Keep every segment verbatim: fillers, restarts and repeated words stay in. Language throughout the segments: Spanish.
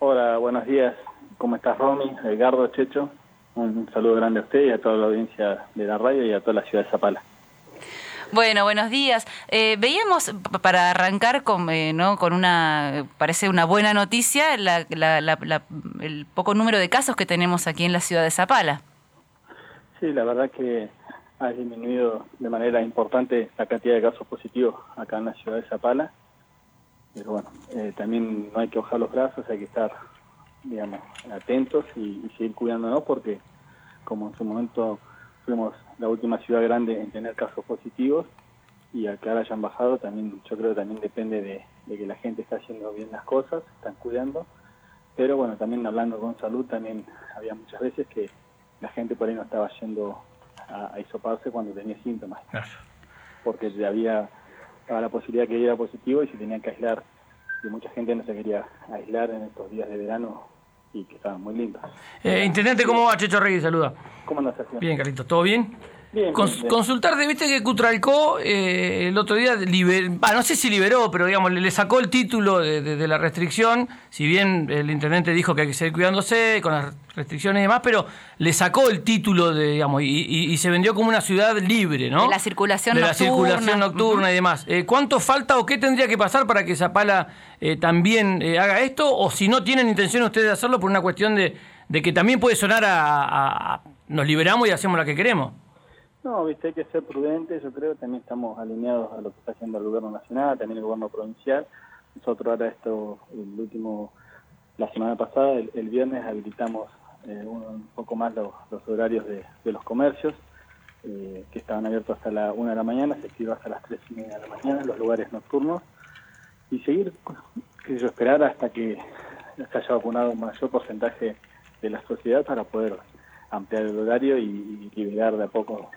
Hola, buenos días. ¿Cómo estás, Romy? Edgardo, Checho. Un saludo grande a usted y a toda la audiencia de la radio y a toda la ciudad de Zapala. Bueno, buenos días. Eh, veíamos, para arrancar con, eh, ¿no? con una, parece una buena noticia, la, la, la, la, el poco número de casos que tenemos aquí en la ciudad de Zapala. Sí, la verdad que ha disminuido de manera importante la cantidad de casos positivos acá en la ciudad de Zapala. Pero bueno, eh, también no hay que bajar los brazos, hay que estar, digamos, atentos y, y seguir cuidándonos porque, como en su momento fuimos la última ciudad grande en tener casos positivos y al que ahora hayan bajado, también yo creo que también depende de, de que la gente está haciendo bien las cosas, están cuidando. Pero bueno, también hablando con salud, también había muchas veces que la gente por ahí no estaba yendo a, a hisoparse cuando tenía síntomas. Claro. Porque ya había estaba la posibilidad que diera positivo y se tenían que aislar. Y mucha gente no se quería aislar en estos días de verano y que estaban muy lindos. Eh, Intendente, ¿cómo va? Checho Reyes, saluda. ¿Cómo andas haciendo? Bien, Carlitos, ¿todo bien? Bien, Cons bien, bien. Consultarte, viste que Cutralcó eh, el otro día, liber ah, no sé si liberó, pero digamos, le, le sacó el título de, de, de la restricción, si bien el intendente dijo que hay que seguir cuidándose con las restricciones y demás, pero le sacó el título de, digamos, y, y, y se vendió como una ciudad libre, ¿no? De la circulación de nocturna. De la circulación nocturna uh-huh. y demás. Eh, ¿Cuánto falta o qué tendría que pasar para que Zapala eh, también eh, haga esto? O si no tienen intención ustedes de hacerlo por una cuestión de, de que también puede sonar a, a, a nos liberamos y hacemos lo que queremos. No, viste, hay que ser prudentes, yo creo que también estamos alineados a lo que está haciendo el gobierno nacional, también el gobierno provincial. Nosotros ahora esto, el último, la semana pasada, el, el viernes habilitamos eh, un, un poco más los, los horarios de, de los comercios, eh, que estaban abiertos hasta la una de la mañana, se activó hasta las tres y media de la mañana, los lugares nocturnos, y seguir, que yo esperar hasta que se haya vacunado un mayor porcentaje de la sociedad para poder ampliar el horario y, y liberar de a poco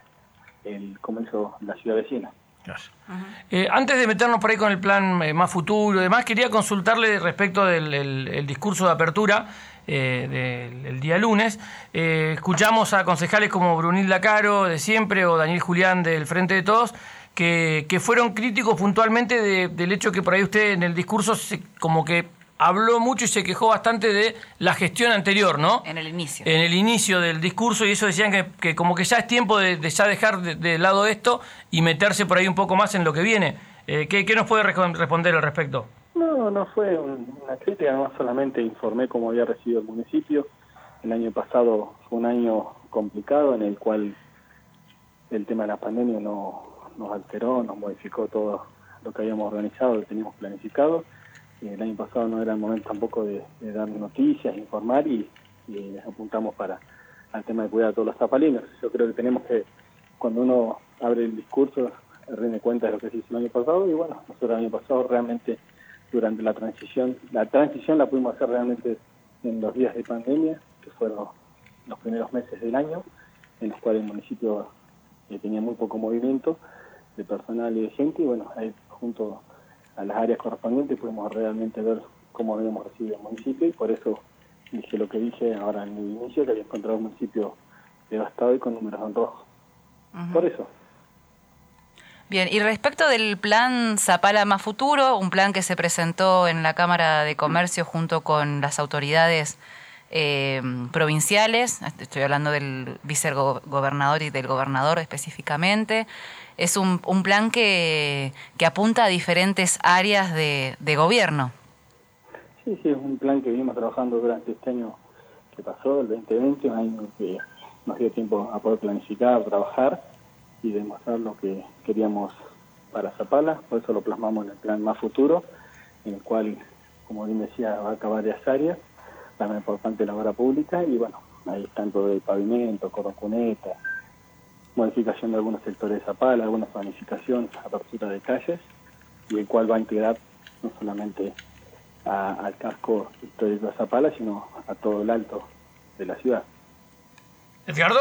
el comercio de la ciudad vecina. Gracias. Uh-huh. eh, antes de meternos por ahí con el plan eh, más futuro y demás, quería consultarle respecto del el, el discurso de apertura eh, del, del día lunes. Eh, escuchamos a concejales como Brunilda Caro de siempre o Daniel Julián del Frente de Todos que, que fueron críticos puntualmente de, del hecho que por ahí usted en el discurso se, como que habló mucho y se quejó bastante de la gestión anterior, ¿no? En el inicio. En el inicio del discurso, y eso decían que, que como que ya es tiempo de, de ya dejar de, de lado esto y meterse por ahí un poco más en lo que viene. Eh, ¿qué, ¿Qué nos puede responder al respecto? No, no fue una crítica, no solamente informé cómo había recibido el municipio. El año pasado fue un año complicado en el cual el tema de la pandemia no, nos alteró, nos modificó todo lo que habíamos organizado, lo que teníamos planificado. El año pasado no era el momento tampoco de, de dar noticias, informar y, y apuntamos para al tema de cuidar a todos los zapalinos. Yo creo que tenemos que, cuando uno abre el discurso, rinde cuenta de lo que se hizo el año pasado y bueno, nosotros el año pasado realmente durante la transición, la transición la pudimos hacer realmente en los días de pandemia, que fueron los primeros meses del año, en los cuales el municipio eh, tenía muy poco movimiento de personal y de gente y bueno, ahí junto a las áreas correspondientes pudimos realmente ver cómo habíamos recibido el municipio y por eso dije lo que dije ahora en el inicio, que había encontrado un municipio devastado y con números en rojo. Uh-huh. Por eso. Bien, y respecto del plan Zapala Más Futuro, un plan que se presentó en la Cámara de Comercio junto con las autoridades eh, provinciales, estoy hablando del vicegobernador y del gobernador específicamente, es un, un plan que, que apunta a diferentes áreas de, de gobierno. Sí, sí, es un plan que venimos trabajando durante este año que pasó, el veinte veinte, un año que nos dio tiempo a poder planificar, trabajar y demostrar lo que queríamos para Zapala, por eso lo plasmamos en el plan Más Futuro, en el cual, como bien decía, abarca varias áreas, la más importante la obra pública y bueno, ahí están todo el pavimento, cordón cuneta, modificación de algunos sectores de Zapala, alguna planificación, apertura de calles, y el cual va a integrar no solamente a, al casco histórico de Zapala, sino a todo el alto de la ciudad. ¿Edgardo?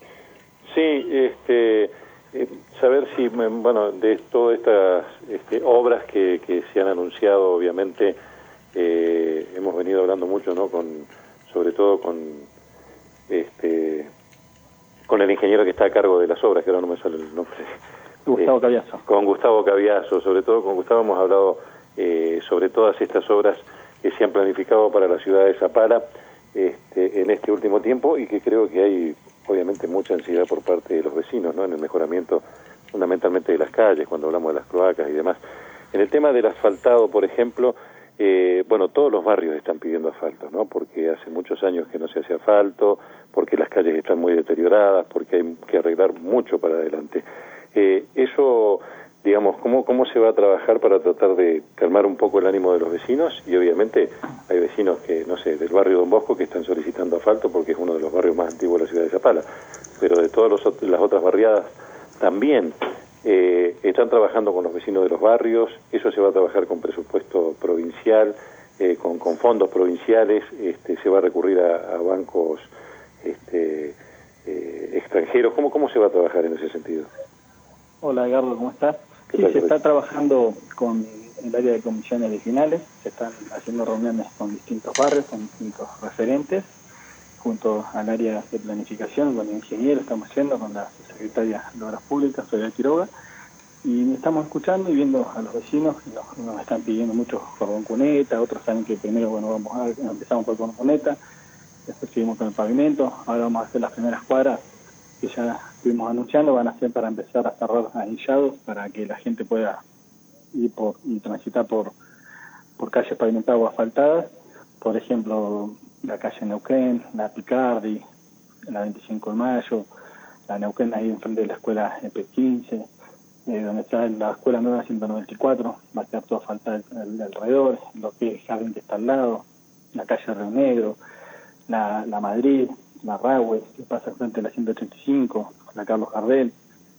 Sí, este, eh, saber si, bueno, de todas estas este, obras que, que se han anunciado, obviamente, eh, hemos venido hablando mucho, ¿no? Con, sobre todo con este con el ingeniero que está a cargo de las obras, que ahora no me sale el nombre. Gustavo Caviaso. Con Gustavo Caviaso, sobre todo con Gustavo hemos hablado eh, sobre todas estas obras que se han planificado para la ciudad de Zapala este, en este último tiempo, y que creo que hay obviamente mucha ansiedad por parte de los vecinos, ¿no?, en el mejoramiento fundamentalmente de las calles, cuando hablamos de las cloacas y demás. En el tema del asfaltado, por ejemplo, eh, bueno, todos los barrios están pidiendo asfalto, ¿no?, porque hace muchos años que no se hace asfalto, porque las calles están muy deterioradas, porque hay que arreglar mucho para adelante. Eh, eso, digamos, ¿cómo, ¿cómo se va a trabajar para tratar de calmar un poco el ánimo de los vecinos? Y obviamente hay vecinos que, no sé, del barrio Don Bosco que están solicitando asfalto porque es uno de los barrios más antiguos de la ciudad de Zapala, pero de todas los, las otras barriadas también eh, están trabajando con los vecinos de los barrios. Eso se va a trabajar con presupuesto provincial, eh, con, con fondos provinciales, este, se va a recurrir a, a bancos este, eh, extranjeros. ¿Cómo, ¿Cómo se va a trabajar en ese sentido? Hola Edgardo, ¿cómo estás? Sí, se está trabajando con el área de comisiones vecinales, se están haciendo reuniones con distintos barrios, con distintos referentes, junto al área de planificación, con el ingeniero, estamos yendo con la secretaria de Obras Públicas, Soledad Quiroga, y estamos escuchando y viendo a los vecinos, nos, nos están pidiendo mucho cordón cuneta, otros saben que primero, bueno, vamos a empezamos por cordón cuneta, después seguimos con el pavimento, ahora vamos a hacer las primeras cuadras que ya estuvimos anunciando, van a ser para empezar a cerrar anillados para que la gente pueda ir por y transitar por por calles pavimentadas o asfaltadas, por ejemplo, la calle Neuquén, la Picardi, la veinticinco de mayo, la Neuquén ahí enfrente de la escuela E P quince, eh, donde está la escuela nueva ciento noventa y cuatro, va a estar todo asfaltado alrededor, lo que es Jardín que está al lado, la calle Río Negro, la, la Madrid, la Rahue, que pasa frente a la ciento ochenta y cinco, la Carlos Gardel,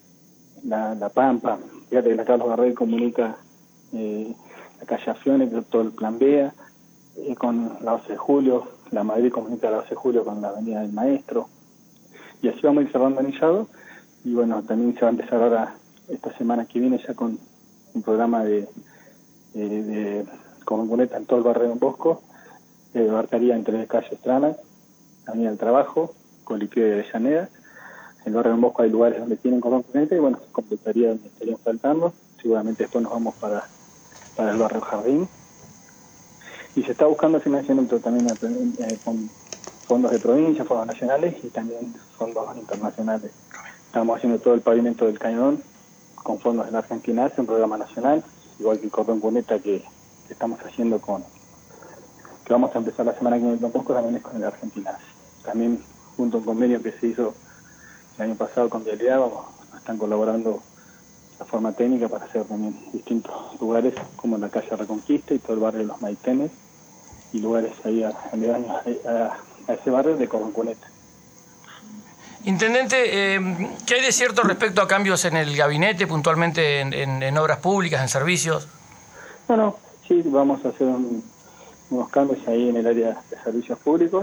la, la Pampa. Fíjate que la Carlos Gardel comunica eh, la calle Afione, que todo el plan B, eh, con la doce de julio, la Madrid comunica la doce de julio con la avenida del Maestro, y así vamos a ir cerrando anillado, y bueno, también se va a empezar ahora, esta semana que viene, ya con un programa de, de, de con cuneta en todo el barrio de Don Bosco, que abarcaría entre calle Estrana, Avenida del Trabajo, Coliqueo de Avellaneda. En el barrio de Don Bosco hay lugares donde tienen cordón cuneta y bueno, se completaría donde estarían faltando. Seguramente después nos vamos para, para el barrio Jardín. Y se está buscando financiamiento también eh, con fondos de provincia, fondos nacionales y también fondos internacionales. Estamos haciendo todo el pavimento del cañón con fondos de la Argentina, es un programa nacional, igual que el cordón cuneta que, que estamos haciendo con, que vamos a empezar la semana que viene en Don Bosco, también es con el Argentina. También junto a un convenio que se hizo el año pasado con Vialidad, vamos, están colaborando de forma técnica para hacer también distintos lugares como la calle Reconquista y todo el barrio de los Maitenes y lugares ahí aledaños a, a, a ese barrio de cordón cuneta. Intendente, eh, ¿qué hay de cierto respecto a cambios en el gabinete, puntualmente en, en, en obras públicas, en servicios? Bueno, sí, vamos a hacer un, unos cambios ahí en el área de servicios públicos.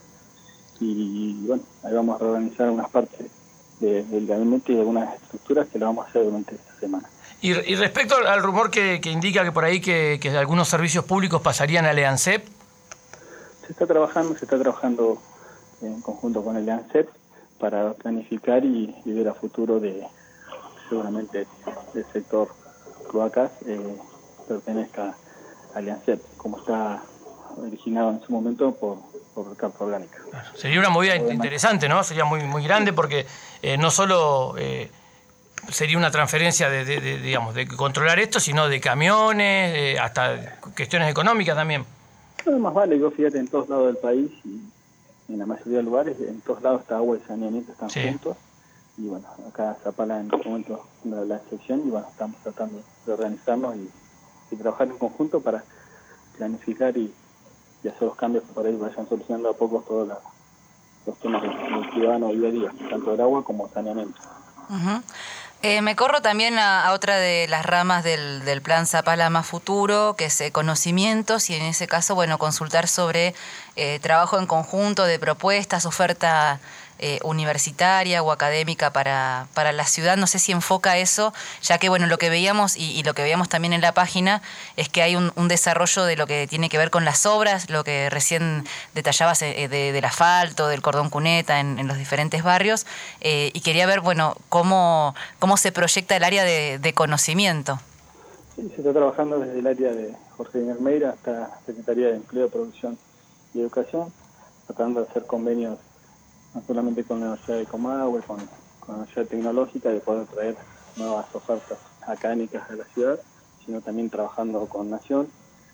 Y bueno, ahí vamos a reorganizar unas partes de, del gabinete y algunas estructuras que lo vamos a hacer durante esta semana. Y, y respecto al, al rumor que, que indica que por ahí que, que algunos servicios públicos pasarían al EANSEP. Se está trabajando, se está trabajando en conjunto con el EANSEP para planificar y, y ver a futuro de seguramente el sector cloacas eh, pertenezca al EANSEP, como está originado en su momento por por carta orgánica. Sería una movida interesante, ¿no? Sería muy muy grande porque eh, no solo eh, sería una transferencia de, de, de, digamos, de controlar esto, sino de camiones, de hasta cuestiones económicas también. No, más vale, yo fíjate en todos lados del país y en la mayoría de lugares, en todos lados está agua y saneamiento, están sí. juntos. Y bueno, acá Zapala en este momento la, la excepción y bueno, estamos tratando de organizarnos y, y trabajar en conjunto para planificar y y hacer los cambios que por ahí vayan solucionando a poco todos la, los temas del ciudadano día a día, tanto del agua como saneamiento. Uh-huh. Eh, me corro también a, a otra de las ramas del, del plan Zapala Más Futuro, que es eh, conocimientos, y en ese caso, bueno, consultar sobre eh, trabajo en conjunto de propuestas, oferta eh, universitaria o académica para, para la ciudad. No sé si enfoca eso, ya que, bueno, lo que veíamos y, y lo que veíamos también en la página es que hay un, un desarrollo de lo que tiene que ver con las obras, lo que recién detallabas eh, de, del asfalto, del cordón cuneta en, en los diferentes barrios, eh, y quería ver, bueno, cómo, cómo se proyecta el área de, de conocimiento. Sí, se está trabajando desde el área de Jorge Almeida, está Secretaría de Empleo, Producción y Educación, tratando de hacer convenios no solamente con la Universidad de Comahue, con, con la Universidad Tecnológica, de poder traer nuevas ofertas académicas a la ciudad, sino también trabajando con Nación,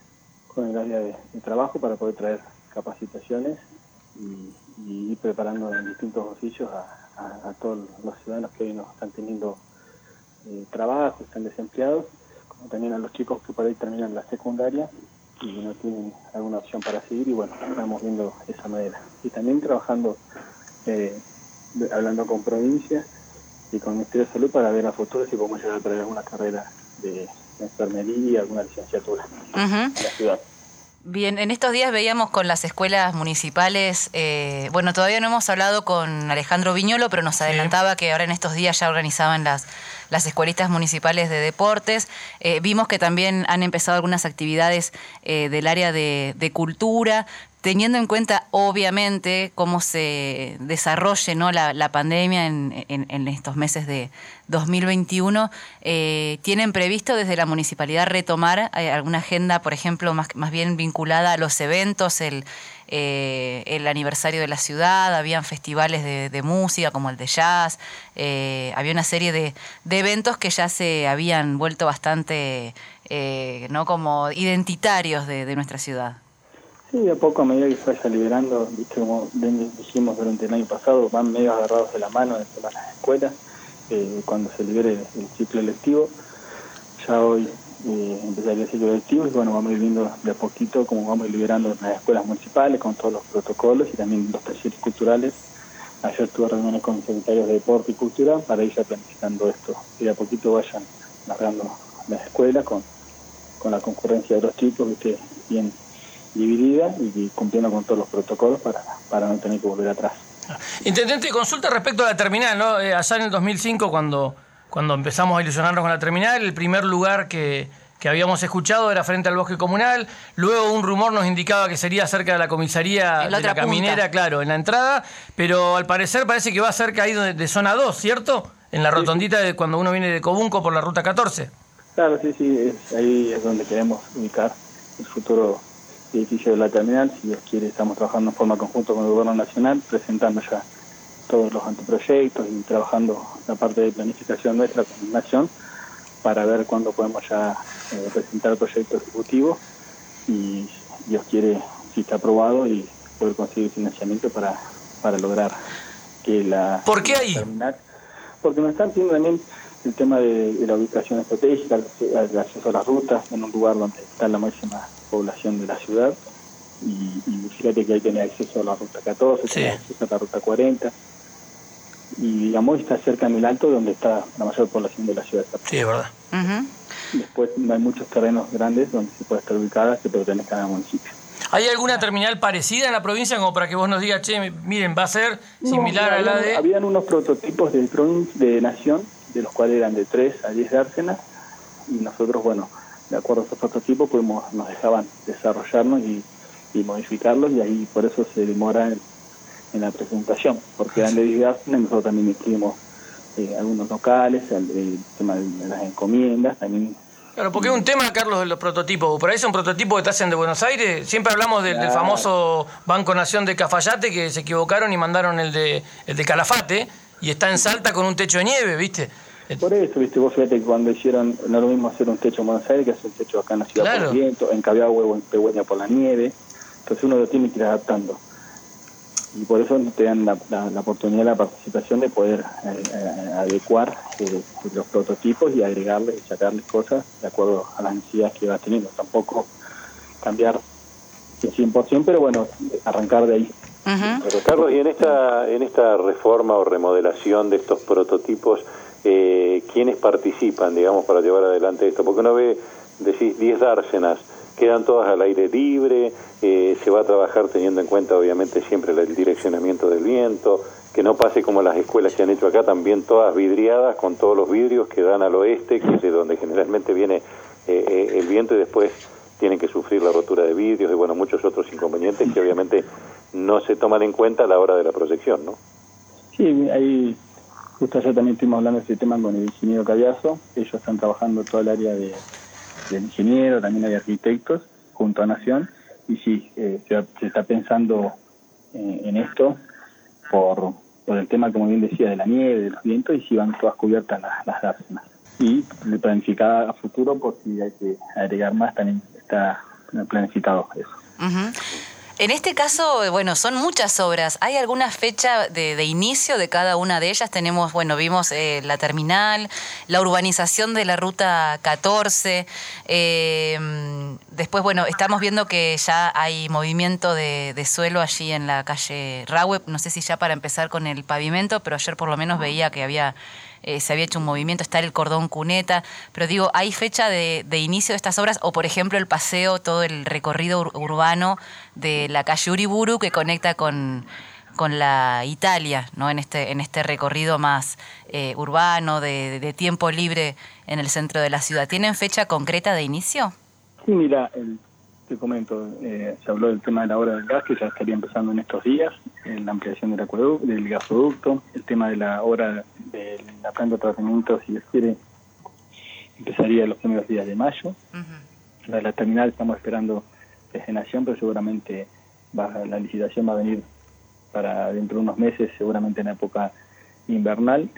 con el área de, de trabajo, para poder traer capacitaciones y, y ir preparando en distintos oficios a, a, a todos los ciudadanos que hoy no están teniendo eh, trabajo, están desempleados, como también a los chicos que por ahí terminan la secundaria y no tienen alguna opción para seguir, y bueno, estamos viendo esa manera. Y también trabajando, eh, hablando con provincias y con el Ministerio de Salud para ver a futuro si podemos llegar a traer alguna carrera de enfermería, alguna licenciatura uh-huh. en la ciudad. Bien, en estos días veíamos con las escuelas municipales, eh, bueno, todavía no hemos hablado con Alejandro Viñolo, pero nos adelantaba sí. que ahora en estos días ya organizaban las, las escuelitas municipales de deportes. Eh, vimos que también han empezado algunas actividades eh, del área de, de cultura, teniendo en cuenta, obviamente, cómo se desarrolle, ¿no?, la, la pandemia en, en, en estos meses de dos mil veintiuno, eh, ¿tienen previsto desde la municipalidad retomar eh, alguna agenda, por ejemplo, más, más bien vinculada a los eventos, el, eh, el aniversario de la ciudad? Habían festivales de, de música como el de jazz, eh, había una serie de, de eventos que ya se habían vuelto bastante, eh, ¿no?, como identitarios de, de nuestra ciudad. Sí, de a poco, a medida que se vaya liberando, viste, como dijimos durante el año pasado, van medio agarrados de la mano dentro de las escuelas, eh, cuando se libere el ciclo electivo. Ya hoy eh, empezaría el ciclo electivo y bueno, vamos a ir viendo de a poquito cómo vamos a ir liberando las escuelas municipales con todos los protocolos y también los talleres culturales. Ayer tuve reuniones con secretarios de Deporte y Cultura para ir ya planificando esto, y de a poquito vayan largando las escuelas con, con la concurrencia de los chicos, viste, bien dividida y cumpliendo con todos los protocolos para, para no tener que volver atrás. Intendente, consulta respecto a la terminal, ¿no? Eh, allá en el dos mil cinco, cuando, cuando empezamos a ilusionarnos con la terminal, el primer lugar que, que habíamos escuchado era frente al bosque comunal, luego un rumor nos indicaba que sería cerca de la comisaría de la Caminera, punta. Claro, en la entrada, pero al parecer parece que va cerca ahí de, de zona dos, ¿cierto? En la rotondita de cuando uno viene de Cobunco por la ruta catorce. Claro, sí, sí, es, ahí es donde queremos ubicar el futuro edificio de la terminal. Si Dios quiere, estamos trabajando en forma conjunta con el Gobierno Nacional, presentando ya todos los anteproyectos y trabajando la parte de planificación nuestra con Nación para ver cuándo podemos ya eh, presentar el proyecto ejecutivo y Dios quiere, si está aprobado, y poder conseguir financiamiento para, para lograr que la, ¿Por qué ahí? terminal, porque nos están pidiendo también el tema de, de la ubicación estratégica, el acceso a las rutas, en un lugar donde está la máxima población de la ciudad, y, y fíjate que hay que tener acceso a la ruta catorce, sí. acceso a la ruta cuarenta, y digamos está cerca en el Alto, donde está la mayor población de la ciudad. Sí, es verdad. Uh-huh. Después hay muchos terrenos grandes donde se puede estar ubicada, que pertenezcan al municipio. ¿Hay alguna terminal parecida en la provincia como para que vos nos digas, che, miren, va a ser similar no, a la habían, de...? Habían unos prototipos de, de Nación, de los cuales eran de tres a diez dársenas, y nosotros, bueno, de acuerdo a esos prototipos, pudimos, nos dejaban desarrollarnos y, y modificarlos, y ahí por eso se demora en, en la presentación, porque eran de diez dársenas, nosotros también incluimos eh, algunos locales, el, el tema de las encomiendas, también... Claro, porque es un tema, Carlos, de los prototipos. Por ahí son prototipos que te hacen de Buenos Aires. Siempre hablamos del, claro. del famoso Banco Nación de Cafayate, que se equivocaron y mandaron el de el de Calafate, y está en Salta con un techo de nieve, ¿viste? Por eso, viste, vos fíjate que cuando hicieron, no es lo mismo hacer un techo en Buenos Aires que hacer un techo acá en la ciudad, claro, por el viento, en Cabiahue o en Pegüeña por la nieve. Entonces uno lo tiene que ir adaptando. Y por eso te dan la, la, la oportunidad, la participación de poder eh, eh, adecuar eh, los prototipos y agregarles y sacarles cosas de acuerdo a las necesidades que vas teniendo. Tampoco cambiar el cien por ciento, pero bueno, arrancar de ahí. Uh-huh. Pero Carlos, y en esta, en esta reforma o remodelación de estos prototipos, eh, ¿quiénes participan, digamos, para llevar adelante esto? Porque uno ve, decís, diez dársenas, quedan todas al aire libre, eh, se va a trabajar teniendo en cuenta obviamente siempre el direccionamiento del viento, que no pase como las escuelas que han hecho acá, también todas vidriadas, con todos los vidrios que dan al oeste, que es de donde generalmente viene eh, el viento, y después tienen que sufrir la rotura de vidrios y bueno, muchos otros inconvenientes que obviamente no se toman en cuenta a la hora de la proyección, ¿no? Sí, ahí justo ayer también estuvimos hablando de este tema con el ingeniero Cabiazo. Ellos están trabajando todo el área de del ingeniero, también hay arquitectos junto a Nación, y sí, eh, se, se está pensando eh, en esto por, por el tema, como bien decía, de la nieve, de los vientos, y si van todas cubiertas las, las dársenas. Y planificada a futuro, por si hay que agregar más, también está planificado eso. Uh-huh. En este caso, bueno, son muchas obras. ¿Hay alguna fecha de, de inicio de cada una de ellas? Tenemos, bueno, vimos eh, la terminal, la urbanización de la Ruta catorce. Eh, después, bueno, estamos viendo que ya hay movimiento de, de suelo allí en la calle Rahue. No sé si ya para empezar con el pavimento, pero ayer por lo menos veía que había... Eh, se había hecho un movimiento, está el cordón cuneta, pero digo, ¿hay fecha de, de inicio de estas obras? O, por ejemplo, el paseo, todo el recorrido ur- urbano de la calle Uriburu que conecta con, con la Italia, ¿no? En este, en este recorrido más eh, urbano, de, de tiempo libre en el centro de la ciudad. ¿Tienen fecha concreta de inicio? Sí, mira, el, te comento, eh, se habló del tema de la obra del gas, que ya estaría empezando en estos días, eh, la ampliación del acueducto, del gasoducto, el tema de la obra de la planta de tratamiento, si Dios quiere, empezaría los primeros días de mayo. Uh-huh. La, la terminal estamos esperando desde Nación, pero seguramente va, la licitación va a venir para dentro de unos meses, seguramente en la época invernal.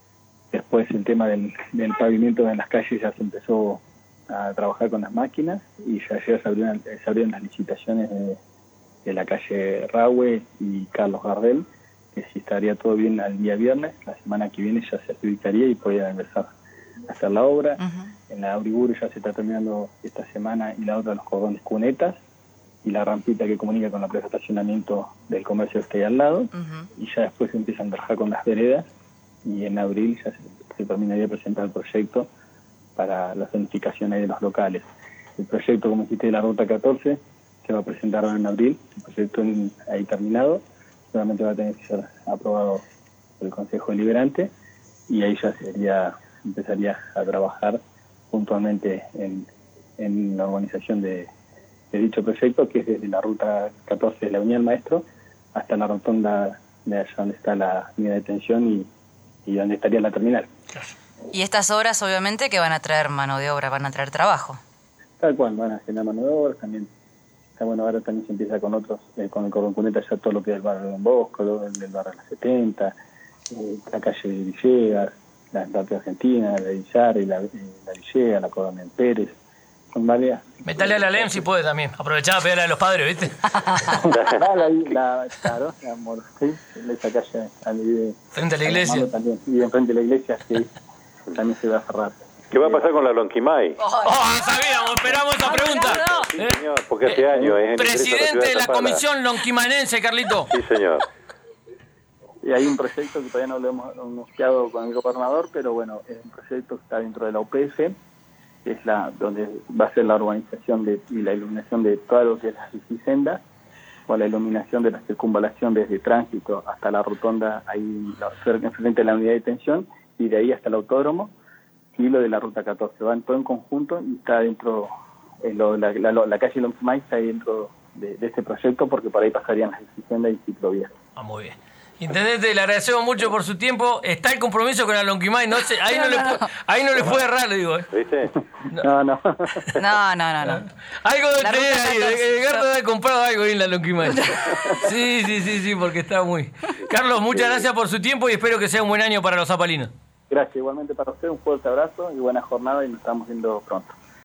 Después el tema del, del pavimento en las calles ya se empezó a trabajar con las máquinas y ya ayer se abrieron, se abrieron las licitaciones de, de la calle Rahue y Carlos Gardel, que si estaría todo bien al día viernes, la semana que viene ya se adjudicaría y podría empezar a hacer la obra. Uh-huh. En la Uriburu ya se está terminando esta semana y la otra los cordones cunetas y la rampita que comunica con la plaza de estacionamiento del comercio que está ahí al lado. Uh-huh. Y ya después se empiezan a trabajar con las veredas y en abril ya se, se terminaría de presentar el proyecto para la zonificación ahí de los locales. El proyecto, como dijiste, de la Ruta catorce se va a presentar ahora en abril, el proyecto en, ahí terminado, solamente va a tener que ser aprobado por el Consejo Deliberante y ahí ya sería, empezaría a trabajar puntualmente en, en la organización de, de dicho proyecto, que es desde la Ruta catorce de la Unión Maestro hasta la rotonda de allá donde está la línea de detención y, y donde estaría la terminal. Y estas obras obviamente que van a traer mano de obra, van a traer trabajo. Tal cual, van a generar mano de obra también. Está bueno, ahora también se empieza con otros, eh, con el cordón cuneta ya todo lo que es el barrio de Don Bosco, el del barrio de la setenta, eh, la calle de Villegas, la Parte Argentina, la de Villar y la, eh, la Villegas, la Coronel Pérez, son varias. Metale a la L E M si puede también, aprovechá a pegarle a los padres, ¿viste? la, la, la, claro, la Morfí, esa calle de, frente a la iglesia. También, y enfrente de la iglesia, sí, también se va a cerrar. ¿Qué va a pasar con la Lonquimay? ¡Oh, oh sabíamos! Esperamos esa pregunta. Sí, señor, porque hace eh, años... Eh, presidente de la comisión lonquimanense, Carlito. Sí, señor. Y hay un proyecto que todavía no lo hemos anunciado con el gobernador, pero bueno, es un proyecto que está dentro de la U P F, que es la donde va a ser la urbanización de, y la iluminación de todo lo que es las bicisendas, o la iluminación de la circunvalación desde tránsito hasta la rotonda ahí enfrente de la unidad de detención, y de ahí hasta el autódromo, y lo de la Ruta catorce, van todo en conjunto y está dentro, eh, lo, la, la, la calle Lonquimay está dentro de, de este proyecto porque por ahí pasarían las bicisendas y ciclovías. Ah, muy bien. Intendente, le agradecemos mucho por su tiempo. Está el compromiso con la Lonquimay, no sé, ahí no, no, le, puede, ahí no le puede errar, le digo. ¿eh? ¿Viste? No, no. No, no, no, no. Algo de tener ahí, Edgardo ha comprado algo ahí en la Lonquimay. Sí, sí, sí, sí, porque está muy... Carlos, muchas gracias por su tiempo y espero que sea un buen año para los zapalinos. Gracias, igualmente para usted, un fuerte abrazo y buena jornada y nos estamos viendo pronto.